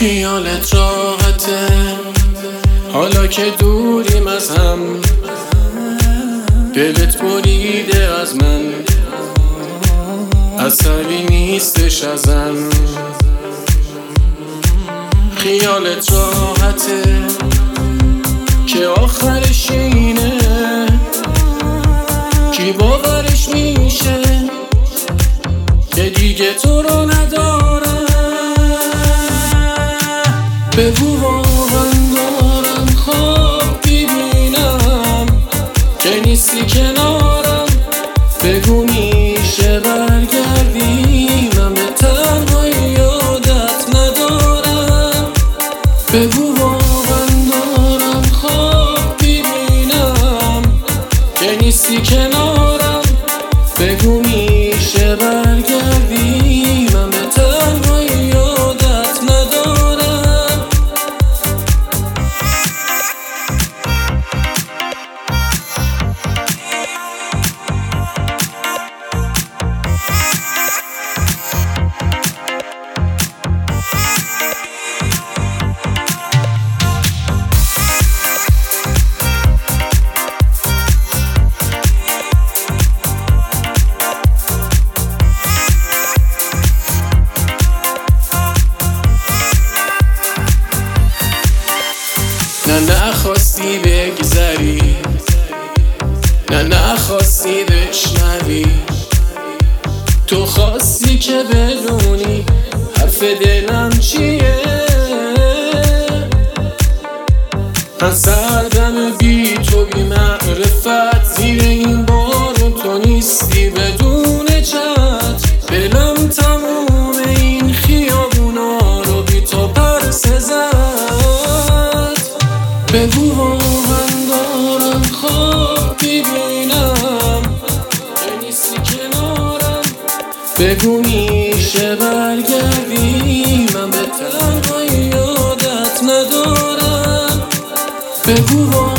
خیالت راحته حالا که دوریم از هم، دلت بریده از من، اثری نیستش ازم. خیالت راحته که آخرش اینه، کی باورش میشه که دیگه تو رو نداره. بگو واقعا دارم خواب ببینم که نیستی کنارم، بگو میشه برگردی من به تنهایی یادت ندارم. بگو واقعا دارم خواب ببینم که نیستی کنارم، بگو میشه برگردی من به تنهایی یادت ندارم. نه نخواستی بگذری، نه نخواستی بشنوی، تو خواستی که بدونی حرف دلم چیه. من سردم بی تو بی معرفت، زیر این بارون تو نیستی بدون چتر. دلم تموم این خیابونا رو بی تو پرسه زد. بگو واقعا دارم خواب ببینم که نیستی کنارم، بگو میشه برگردی من به تنهایی یادت ندارم. بگو